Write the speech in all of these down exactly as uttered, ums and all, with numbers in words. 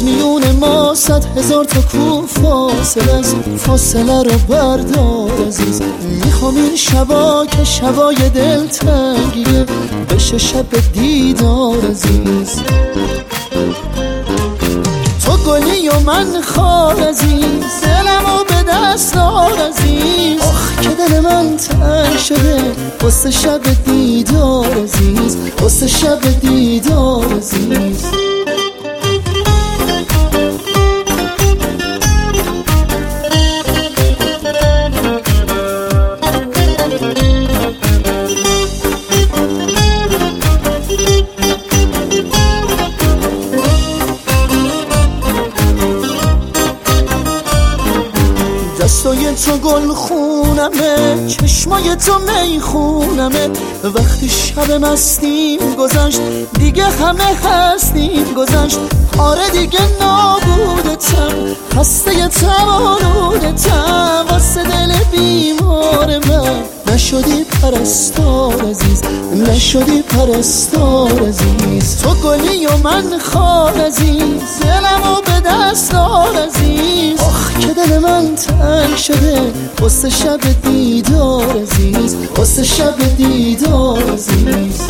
باز میون ما صد هزار تا کو فاصله است، فاصله رو بردار عزیز. میخوام این شبا که شبای دلتنگیه بشه شب دیدار عزیز. تو گلی و من خار عزیز، دلمو به دست دار عزیز. آخ که دل من تنگ شده واسه شب دیدار عزیز، واسه شب دیدار عزیز. دستای تو گل خونمه، چشمای تو می خونمه. وقتی شب مستیم گذشت دیگه همه هستیم گذشت. آره دیگه نابودتم، خسته تم آلودتم، واسه دل بیمار من نشدی پرستار عزیز، نشدی پرستار عزیز. تو گلی و من خار عزیز، دلمو به دست دار عزیز. آخ که دل من تنگ شده واسه شب دیدار عزیز، واسه شب دیدار عزیز.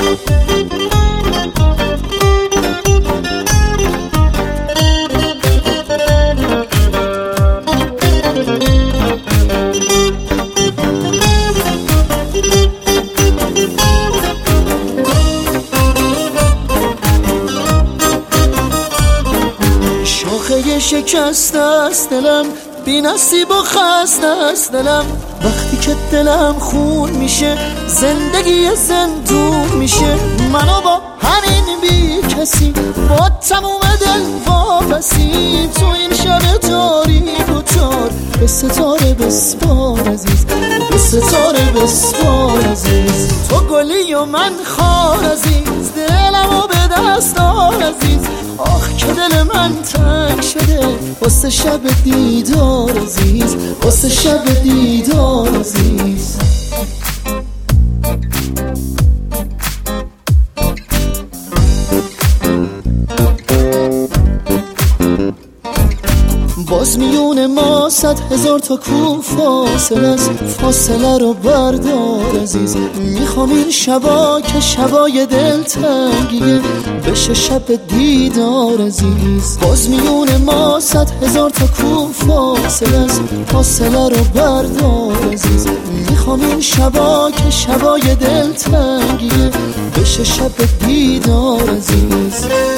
شاخه شکست است دلم، بی نصیب و خسته است دلم. وقتی که دلم خون میشه زندگی زندون میشه. منو با همین بی کسی با تموم دل واپسی تو این شب تاریک و تار به ستاره بسپار عزیز، به ستاره بسپار عزیز. تو گلی و من خار عزیز، دلمو به دست دار عزیز. آخ که دل من تنگ شده واسه شب دیدار عزیز، واسه شب دیدار عزیز. باز میون ما صد هزار تا کو فاصله است، فاصله رو بردار عزیز. میخوام این شبا که شبای دلتنگیه بشه شب دیدار عزیز. باز میون ما صد هزار تا کو فاصله است، فاصله رو بردار عزیز. میخوام این شبا که شبای دلتنگیه بشه شب دیدار عزیز.